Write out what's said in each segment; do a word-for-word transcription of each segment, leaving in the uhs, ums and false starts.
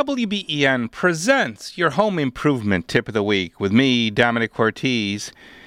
W B E N presents your home improvement tip of the week with me, Dominic Cortese.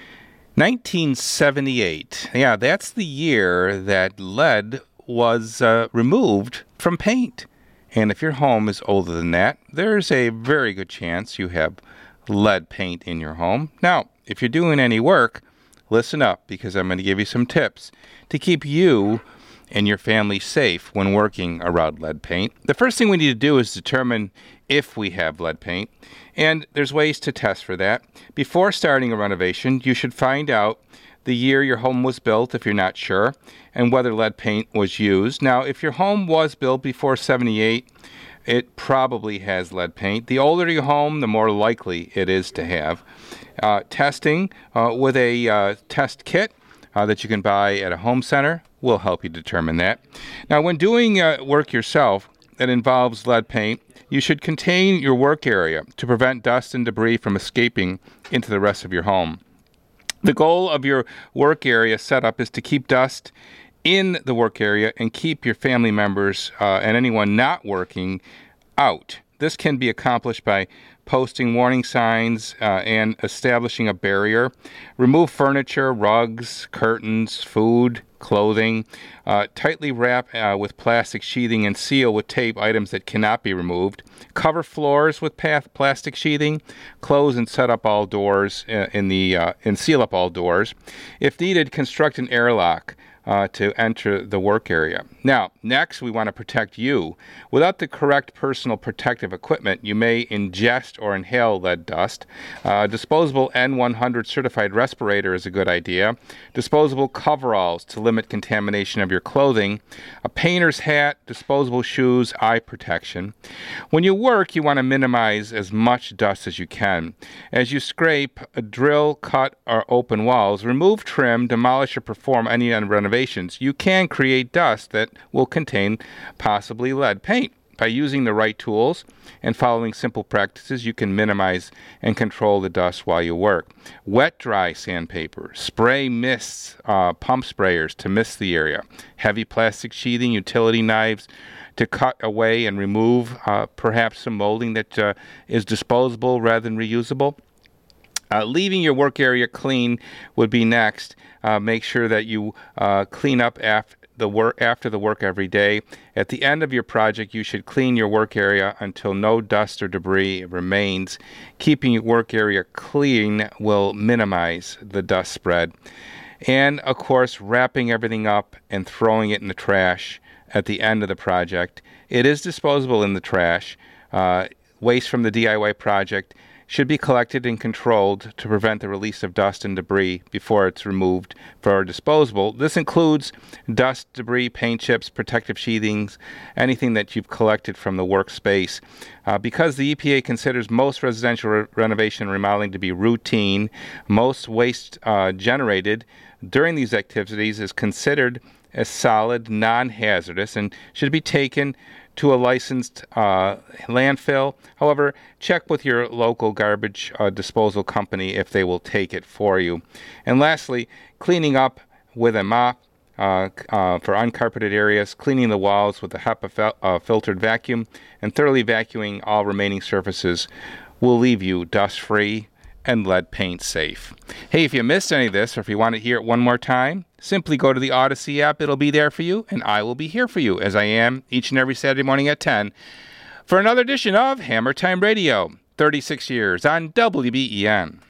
nineteen seventy-eight. Yeah, that's the year that lead was uh, removed from paint. And if your home is older than that, there's a very good chance you have lead paint in your home. Now, if you're doing any work, listen up, because I'm going to give you some tips to keep you and your family safe when working around lead paint. The first thing we need to do is determine if we have lead paint, and there's ways to test for that. Before starting a renovation, you should find out the year your home was built if you're not sure, and whether lead paint was used. Now, if your home was built before seventy-eight, it probably has lead paint. The older your home, the more likely it is to have. Uh, testing uh, with a uh, test kit uh, that you can buy at a home center will help you determine that. Now, when doing uh, work yourself that involves lead paint, you should contain your work area to prevent dust and debris from escaping into the rest of your home. The goal of your work area setup is to keep dust in the work area and keep your family members uh, and anyone not working out. This can be accomplished by posting warning signs uh, and establishing a barrier. Remove furniture, rugs, curtains, food, clothing. Uh, tightly wrap uh, with plastic sheathing and seal with tape items that cannot be removed. Cover floors with path plastic sheathing. Close and set up all doors uh, in the uh, and seal up all doors. If needed, construct an airlock Uh, to enter the work area. Now, next, we want to protect you. Without the correct personal protective equipment, you may ingest or inhale lead dust. Uh, disposable N one hundred certified respirator is a good idea. Disposable coveralls to limit contamination of your clothing. A painter's hat, disposable shoes, eye protection. When you work, you want to minimize as much dust as you can. As you scrape, drill, cut, or open walls, remove trim, demolish, or perform any renovation, you can create dust that will contain possibly lead paint. By using the right tools and following simple practices, you can minimize and control the dust while you work. Wet dry sandpaper, spray mists, uh, pump sprayers to mist the area, heavy plastic sheathing, utility knives to cut away and remove uh, perhaps some molding that uh, is disposable rather than reusable. Uh, leaving your work area clean would be next. Uh, make sure that you uh, clean up after the work after the work every day. At the end of your project, you should clean your work area until no dust or debris remains. Keeping your work area clean will minimize the dust spread. And, of course, wrapping everything up and throwing it in the trash at the end of the project. It is disposable in the trash. Uh, waste from the D I Y project should be collected and controlled to prevent the release of dust and debris before it's removed for disposal. This includes dust, debris, paint chips, protective sheathings, anything that you've collected from the workspace. Uh, because the E P A considers most residential re- renovation and remodeling to be routine, most waste uh, generated during these activities is considered as solid, non-hazardous, and should be taken to a licensed uh, landfill. However, check with your local garbage uh, disposal company if they will take it for you. And lastly, cleaning up with a mop uh, uh, for uncarpeted areas, cleaning the walls with a HEPA fil- uh, filtered vacuum, and thoroughly vacuuming all remaining surfaces will leave you dust-free and lead paint safe. Hey, if you missed any of this, or if you want to hear it one more time, simply go to the Odyssey app. It'll be there for you, and I will be here for you, as I am each and every Saturday morning at ten, for another edition of Hammer Time Radio, thirty-six years on W B E N.